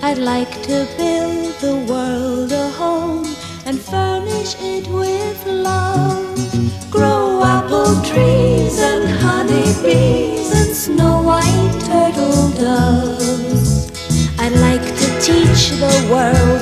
I'd like to build the world a home and furnish it with love. Grow apple trees and honey bees and snow white turtle doves. I'd like to teach the world